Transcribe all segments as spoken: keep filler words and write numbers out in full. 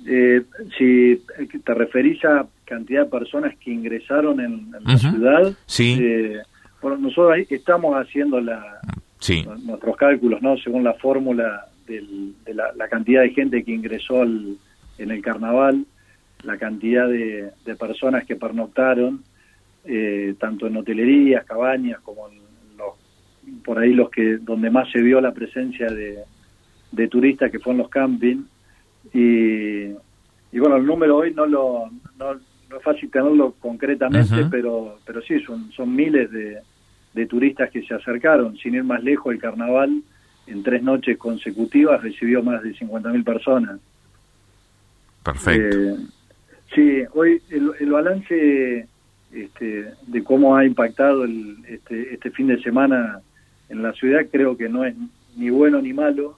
Eh, si te referís a cantidad de personas que ingresaron en, en la uh-huh. ciudad, sí. eh, bueno, nosotros ahí estamos haciendo la, sí. nuestros cálculos, ¿no? Según la fórmula del, de la, la cantidad de gente que ingresó al, en el carnaval, la cantidad de, de personas que pernoctaron, eh, tanto en hotelerías, cabañas, como en los, por ahí los que donde más se vio la presencia de, de turistas, que fue en los campings. Y, y bueno, el número hoy no lo no, no es fácil tenerlo concretamente, uh-huh. pero pero sí, son, son miles de, de turistas que se acercaron. Sin ir más lejos, el carnaval en tres noches consecutivas recibió más de cincuenta mil personas. Perfecto. Eh, sí, hoy el, el balance este, de cómo ha impactado el, este, este fin de semana en la ciudad creo que no es ni bueno ni malo.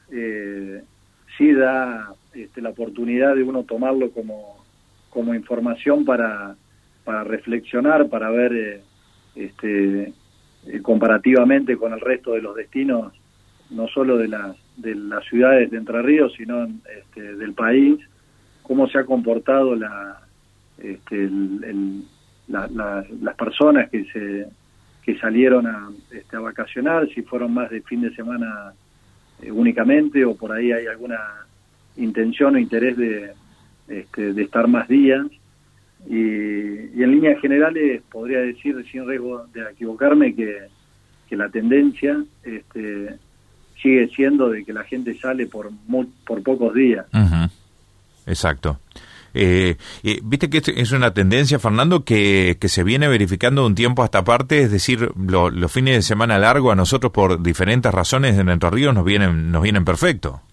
Eh, sí da este, la oportunidad de uno tomarlo como, como información para, para reflexionar, para ver eh, este, eh, comparativamente con el resto de los destinos, no solo de, la, de las ciudades de Entre Ríos, sino este, del país, cómo se ha comportado la, este, el, el, la, la, las personas que se que salieron a, este, a vacacionar, si fueron más de fin de semana únicamente, o por ahí hay alguna intención o interés de, este, de estar más días. Y, y en líneas generales podría decir, sin riesgo de equivocarme, que, que la tendencia este, sigue siendo de que la gente sale por muy, por pocos días. Uh-huh. Exacto. Eh, eh, Viste que es una tendencia, Fernando, que, que se viene verificando de un tiempo a esta parte, es decir, lo, los fines de semana largo a nosotros por diferentes razones en Entre Ríos nos vienen nos vienen perfecto.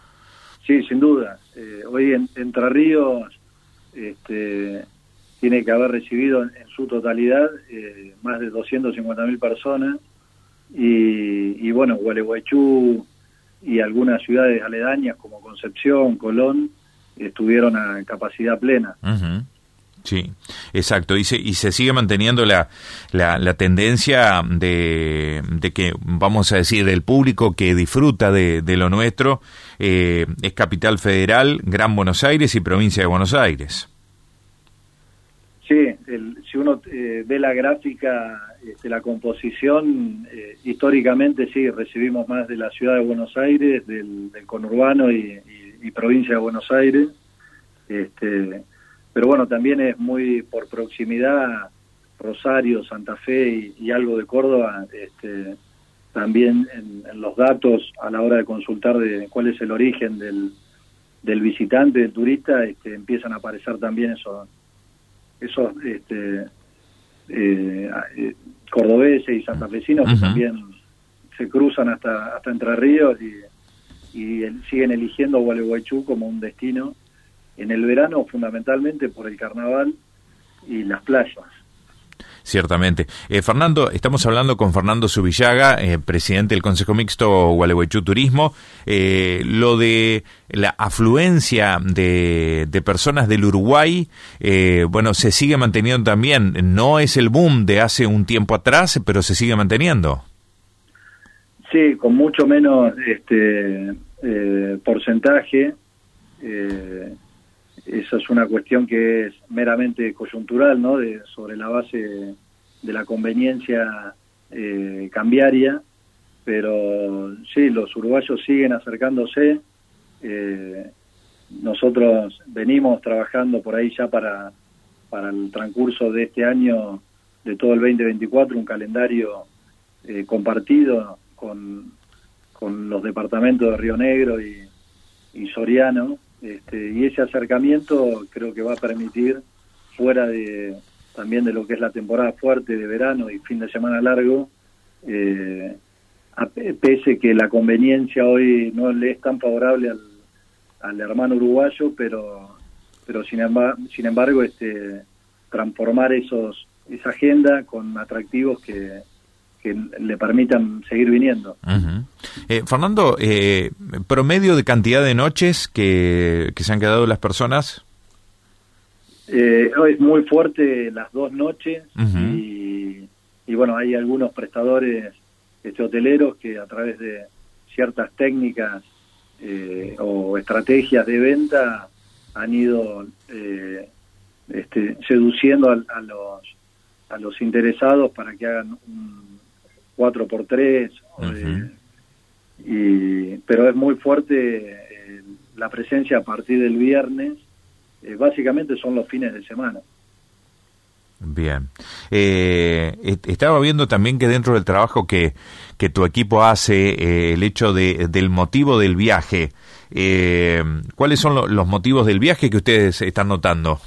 Sí, sin duda. Eh, hoy en Entre Ríos este, tiene que haber recibido en, en su totalidad eh, más de doscientas cincuenta mil personas y, y bueno, Gualeguaychú y algunas ciudades aledañas como Concepción, Colón, estuvieron a capacidad plena. Uh-huh. Sí, exacto, y se, y se sigue manteniendo la, la, la tendencia de, de que, vamos a decir, el público que disfruta de, de lo nuestro eh, es Capital Federal, Gran Buenos Aires y Provincia de Buenos Aires. Sí, el, si uno eh, ve la gráfica, este, la composición, eh, históricamente sí, recibimos más de la ciudad de Buenos Aires, del, del conurbano y, y, y provincia de Buenos Aires, este, pero bueno, también es muy por proximidad Rosario, Santa Fe y, y algo de Córdoba, este, también en, en los datos a la hora de consultar de cuál es el origen del, del visitante, del turista, este, empiezan a aparecer también esos esos este, eh, eh, cordobeses y santafesinos uh-huh. que también se cruzan hasta hasta Entre Ríos y, y el, siguen eligiendo Gualeguaychú como un destino en el verano, fundamentalmente por el carnaval y las playas. Ciertamente. Eh, Fernando, estamos hablando con Fernando Zubillaga, eh, presidente del Consejo Mixto Gualeguaychú Turismo. Eh, lo de la afluencia de, de personas del Uruguay, eh, bueno, se sigue manteniendo también. No es el boom de hace un tiempo atrás, pero se sigue manteniendo. Sí, con mucho menos este eh, porcentaje. Eh, Eso es una cuestión que es meramente coyuntural, ¿no? De, sobre la base de, de la conveniencia eh, cambiaria, pero sí, los uruguayos siguen acercándose. Eh, nosotros venimos trabajando por ahí ya para, para el transcurso de este año, de todo el veinte veinticuatro, un calendario eh, compartido con, con los departamentos de Río Negro y, y Soriano. Este, y ese acercamiento creo que va a permitir, fuera de también de lo que es la temporada fuerte de verano y fin de semana largo, eh, a, pese que la conveniencia hoy no le es tan favorable al, al hermano uruguayo, pero pero sin embargo, sin embargo este, transformar esos esa agenda con atractivos que que le permitan seguir viniendo. Uh-huh. Eh, Fernando, eh, promedio de cantidad de noches que, que se han quedado las personas. Eh, es muy fuerte las dos noches uh-huh. y, y bueno, hay algunos prestadores este, hoteleros que a través de ciertas técnicas eh, o estrategias de venta han ido eh, este, seduciendo a, a los a los interesados para que hagan un cuatro por tres, uh-huh. eh, y, pero es muy fuerte eh, la presencia a partir del viernes, eh, básicamente son los fines de semana. Bien. Eh, estaba viendo también que dentro del trabajo que, que tu equipo hace, eh, el hecho de, del motivo del viaje, eh, ¿cuáles son lo, los motivos del viaje que ustedes están notando?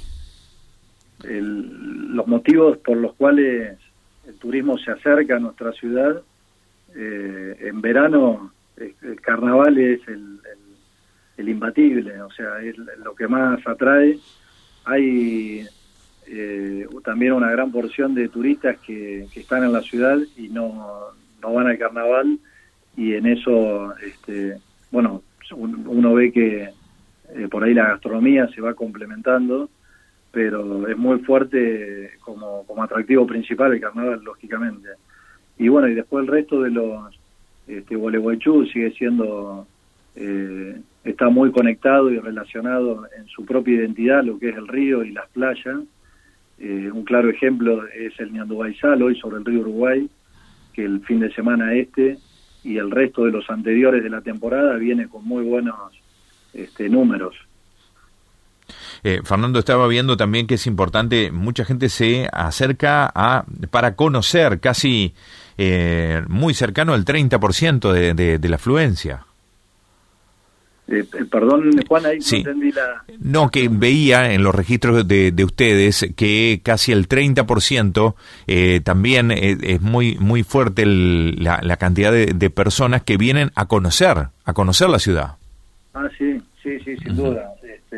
El, los motivos por los cuales el turismo se acerca a nuestra ciudad, eh, en verano el carnaval es el, el, el imbatible, o sea, es lo que más atrae. Hay eh, también una gran porción de turistas que, que están en la ciudad y no, no van al carnaval, y en eso, este, bueno, uno ve que eh, por ahí la gastronomía se va complementando, pero es muy fuerte como, como atractivo principal el carnaval, lógicamente. Y bueno, y después el resto de los, este, Gualeguaychú sigue siendo, eh, está muy conectado y relacionado en su propia identidad, lo que es el río y las playas. Eh, un claro ejemplo es el Ñandubaizal, hoy sobre el río Uruguay, que el fin de semana este y el resto de los anteriores de la temporada viene con muy buenos este, números. Eh, Fernando, estaba viendo también que es importante, mucha gente se acerca a para conocer, casi eh, muy cercano al treinta por ciento de, de, de la afluencia. Eh, perdón, Juan, ahí sí. no entendí la... No, que veía en los registros de, de ustedes que casi el treinta por ciento eh, también es, es muy muy fuerte el, la, la cantidad de, de personas que vienen a conocer, a conocer la ciudad. Ah, sí, sí, sí, sin uh-huh. duda. Este,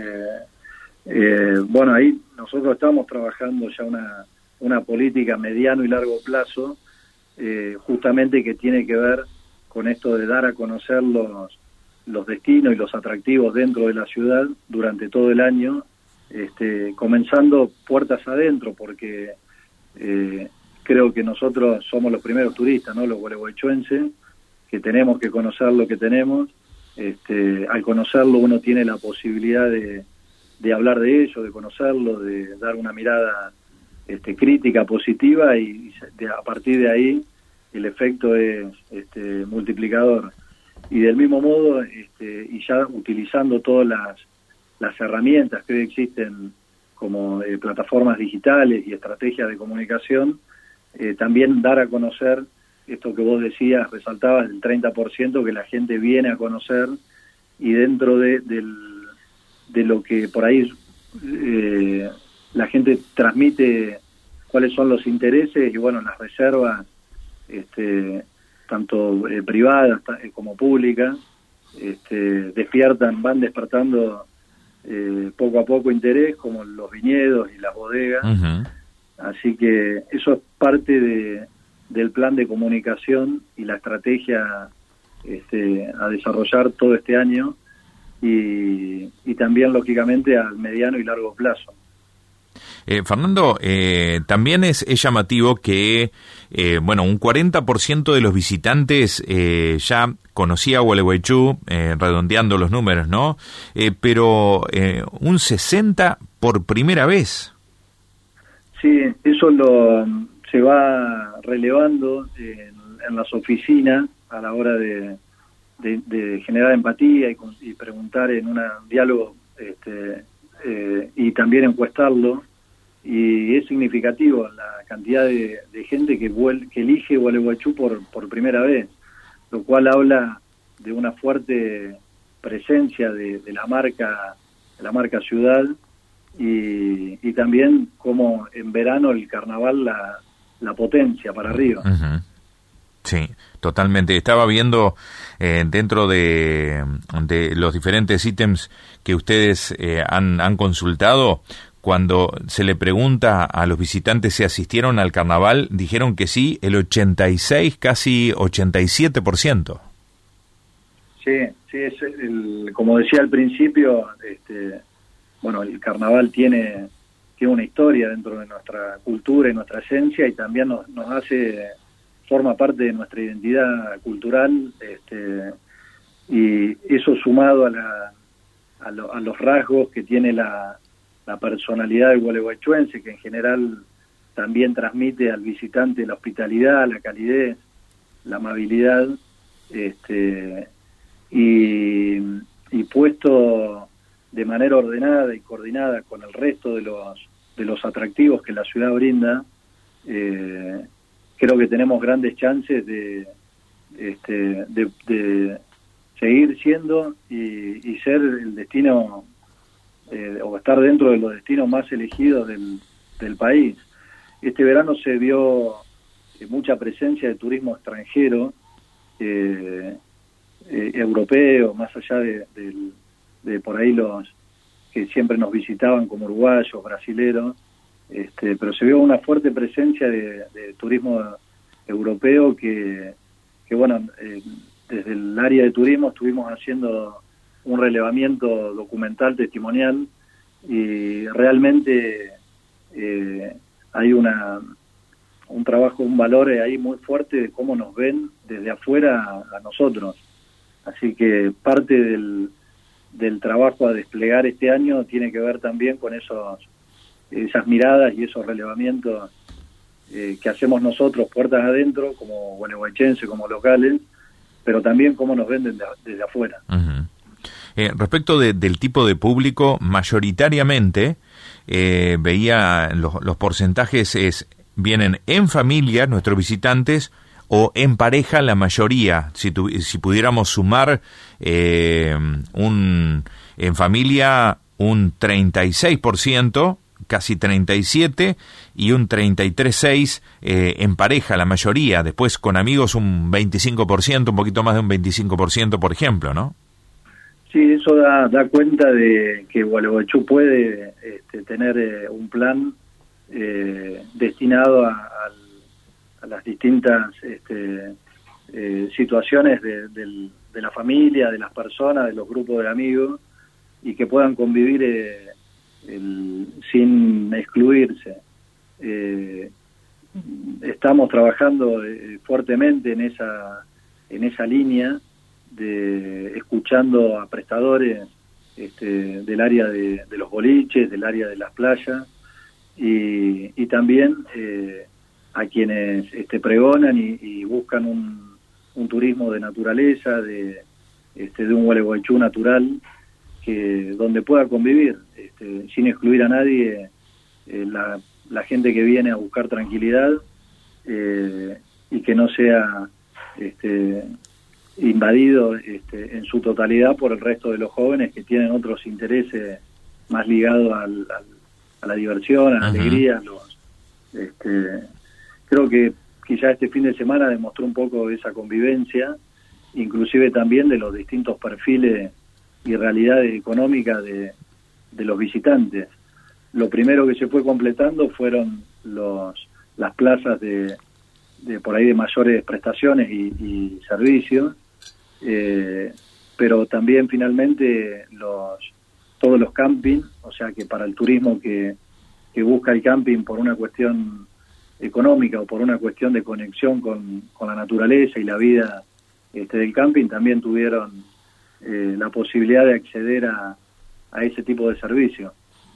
eh, bueno, ahí nosotros estamos trabajando ya una, una política a mediano y largo plazo, eh, justamente que tiene que ver con esto de dar a conocer los los destinos y los atractivos dentro de la ciudad durante todo el año, este, comenzando puertas adentro, porque eh, creo que nosotros somos los primeros turistas, ¿no? Los gualeguaychuenses, que tenemos que conocer lo que tenemos. Este, al conocerlo uno tiene la posibilidad de, de hablar de ello, de conocerlo, de dar una mirada este, crítica, positiva, y de, a partir de ahí el efecto es este, multiplicador. Y del mismo modo, este, y ya utilizando todas las, las herramientas que hoy existen como eh, plataformas digitales y estrategias de comunicación, eh, también dar a conocer esto que vos decías, resaltabas, el treinta por ciento que la gente viene a conocer, y dentro de, del, de lo que por ahí eh, la gente transmite cuáles son los intereses, y bueno, las reservas, este tanto eh, privadas eh, como públicas, este, despiertan, van despertando eh, poco a poco interés, como los viñedos y las bodegas. Uh-huh. Así que eso es parte de, del plan de comunicación y la estrategia este, a desarrollar todo este año, y, y también, lógicamente, al mediano y largo plazo. Eh, Fernando, eh, también es, es llamativo que, eh, bueno, un cuarenta por ciento de los visitantes eh, ya conocía Gualeguaychú, eh, redondeando los números, ¿no? Eh, pero eh, un sesenta por primera vez. Sí, eso lo se va relevando en, en las oficinas a la hora de, de, de generar empatía y, y preguntar en un diálogo este, eh, y también encuestarlo. Y es significativo la cantidad de, de gente que, vuel, que elige Gualeguaychú por, por primera vez, lo cual habla de una fuerte presencia de, de la marca de la marca ciudad, y, y también como en verano el carnaval la, la potencia para arriba. Uh-huh. Sí, totalmente. Estaba viendo eh, dentro de, de los diferentes ítems que ustedes eh, han, han consultado. Cuando se le pregunta a los visitantes si asistieron al carnaval, dijeron que sí, el ochenta y seis, casi ochenta y siete por ciento. Sí, sí, es el, como decía al principio, este, bueno, el carnaval tiene, tiene una historia dentro de nuestra cultura y nuestra esencia, y también nos, nos hace, forma parte de nuestra identidad cultural, este, y eso sumado a la a, lo, a los rasgos que tiene la, la personalidad del gualeguaychuense, que en general también transmite al visitante la hospitalidad, la calidez, la amabilidad, este, y, y puesto de manera ordenada y coordinada con el resto de los de los atractivos que la ciudad brinda, eh, creo que tenemos grandes chances de, este, de, de seguir siendo y, y ser el destino, eh, o estar dentro de los destinos más elegidos del, del país. Este verano se vio eh, mucha presencia de turismo extranjero, eh, eh, europeo, más allá de, de, de por ahí los que siempre nos visitaban como uruguayos, brasileros, este, pero se vio una fuerte presencia de, de turismo europeo que, que bueno, eh, desde el área de turismo estuvimos haciendo un relevamiento documental, testimonial, y realmente eh, hay una un trabajo, un valor ahí muy fuerte de cómo nos ven desde afuera a, a nosotros. Así que parte del del trabajo a desplegar este año tiene que ver también con esos esas miradas y esos relevamientos eh, que hacemos nosotros puertas adentro, como gualeguaychenses, como locales, pero también cómo nos ven desde, desde afuera. Uh-huh. Eh, respecto de, del tipo de público, mayoritariamente eh, veía los, los porcentajes es vienen en familia nuestros visitantes o en pareja la mayoría. Si, tu, si pudiéramos sumar eh, un en familia un treinta y seis por ciento, casi treinta y siete por ciento, y un treinta y tres coma seis por ciento eh, en pareja la mayoría. Después con amigos un veinticinco por ciento, un poquito más de un veinticinco por ciento, por ejemplo, ¿no? Sí, eso da, da cuenta de que Gualeguaychú puede este, tener eh, un plan eh, destinado a, a a las distintas este, eh, situaciones de, de, de la familia, de las personas, de los grupos de amigos, y que puedan convivir eh, el, sin excluirse. Eh, estamos trabajando eh, fuertemente en esa en esa línea, de escuchando a prestadores este, del área de, de los boliches, del área de las playas, y, y también eh, a quienes este, pregonan y, y buscan un, un turismo de naturaleza, de, este, de un Gualeguaychú natural, que donde pueda convivir, este, sin excluir a nadie, eh, la, la gente que viene a buscar tranquilidad eh, y que no sea este, invadido este, en su totalidad por el resto de los jóvenes que tienen otros intereses más ligados al, al, a la diversión, a la uh-huh. alegría, los este, creo que quizá este fin de semana demostró un poco esa convivencia, inclusive también de los distintos perfiles y realidades económicas de, de los visitantes. Lo primero que se fue completando fueron los las plazas de, de por ahí de mayores prestaciones y, y servicios, eh, pero también finalmente los todos los campings, o sea que para el turismo que, que busca el camping por una cuestión económica o por una cuestión de conexión con, con la naturaleza y la vida este, del camping, también tuvieron eh, la posibilidad de acceder a, a ese tipo de servicio.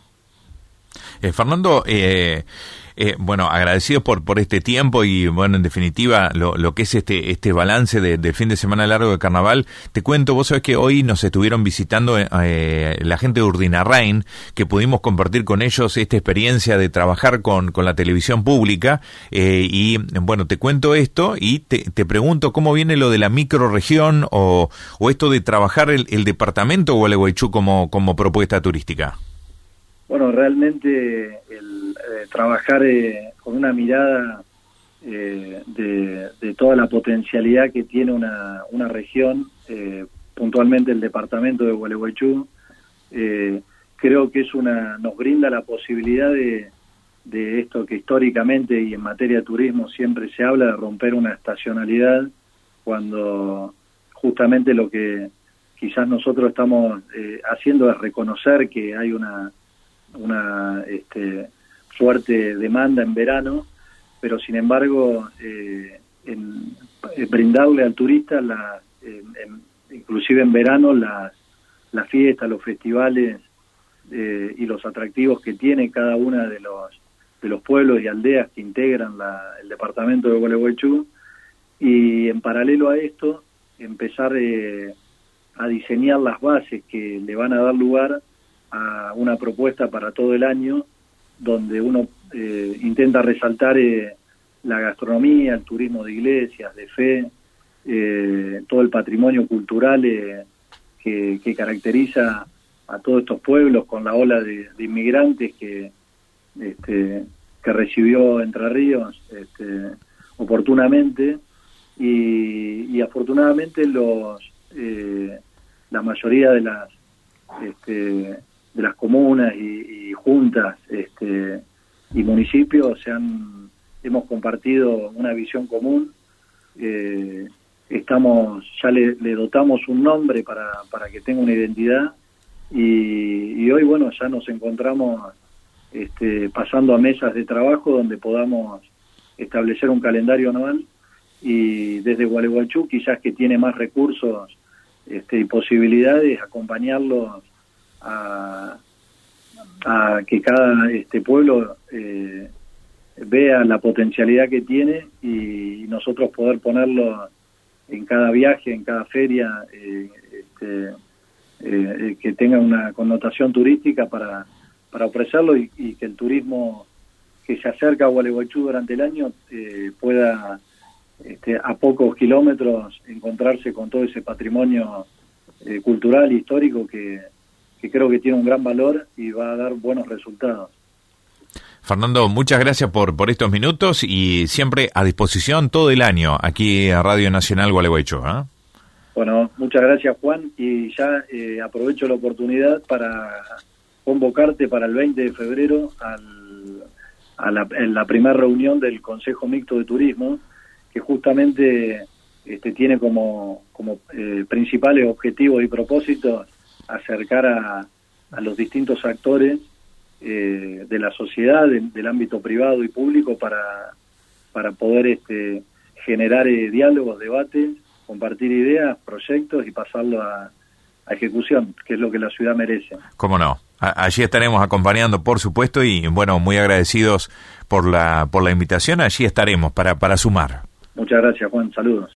Eh, Fernando, eh, eh, bueno, agradecidos por por este tiempo y, bueno, en definitiva, lo, lo que es este este balance de, del fin de semana largo de Carnaval. Te cuento, vos sabés que hoy nos estuvieron visitando eh, la gente de Urdinarrain, que pudimos compartir con ellos esta experiencia de trabajar con, con la televisión pública, eh, y, bueno, te cuento esto y te, te pregunto cómo viene lo de la microrregión o, o esto de trabajar el, el departamento Gualeguaychú como, como propuesta turística. Bueno, realmente el eh, trabajar eh, con una mirada eh, de, de toda la potencialidad que tiene una, una región, eh, puntualmente el departamento de Gualeguaychú, eh, creo que es una nos brinda la posibilidad de, de esto que históricamente y en materia de turismo siempre se habla, de romper una estacionalidad, cuando justamente lo que quizás nosotros estamos eh, haciendo es reconocer que hay una una este, fuerte demanda en verano, pero sin embargo eh, en, en brindarle al turista la, en, en, inclusive en verano las las fiestas, los festivales eh, y los atractivos que tiene cada una de los de los pueblos y aldeas que integran la, el departamento de Gualeguaychú, y en paralelo a esto empezar eh, a diseñar las bases que le van a dar lugar a una propuesta para todo el año, donde uno eh, intenta resaltar eh, la gastronomía, el turismo de iglesias, de fe, eh, todo el patrimonio cultural eh, que, que caracteriza a todos estos pueblos, con la ola de, de inmigrantes que este, que recibió Entre Ríos este, oportunamente, y, y afortunadamente los eh, la mayoría de las este, de las comunas y, y juntas este, y municipios se han hemos compartido una visión común. Eh, estamos ya le, le dotamos un nombre para para que tenga una identidad, y, y hoy bueno ya nos encontramos este, pasando a mesas de trabajo donde podamos establecer un calendario anual, y desde Gualeguaychú, quizás que tiene más recursos este, y posibilidades, acompañarlos a, a que cada este pueblo eh, vea la potencialidad que tiene, y nosotros poder ponerlo en cada viaje, en cada feria, eh, este, eh, que tenga una connotación turística para, para ofrecerlo, y, y que el turismo que se acerca a Gualeguaychú durante el año eh, pueda este, a pocos kilómetros encontrarse con todo ese patrimonio eh, cultural e histórico que, que creo que tiene un gran valor y va a dar buenos resultados. Fernando, muchas gracias por, por estos minutos, y siempre a disposición todo el año aquí a Radio Nacional Gualeguaychú, ¿eh? Bueno, muchas gracias, Juan, y ya eh, aprovecho la oportunidad para convocarte para el veinte de febrero al, a la, en la primera reunión del Consejo Mixto de Turismo, que justamente este, tiene como, como eh, principales objetivos y propósitos acercar a, a los distintos actores Eh, de la sociedad, de, del ámbito privado y público, para, para poder este, generar eh, diálogos, debates, compartir ideas, proyectos y pasarlo a, a ejecución, que es lo que la ciudad merece. Cómo no. A- allí estaremos acompañando, por supuesto, y bueno, muy agradecidos por la por la invitación. Allí estaremos para, para sumar. Muchas gracias, Juan. Saludos.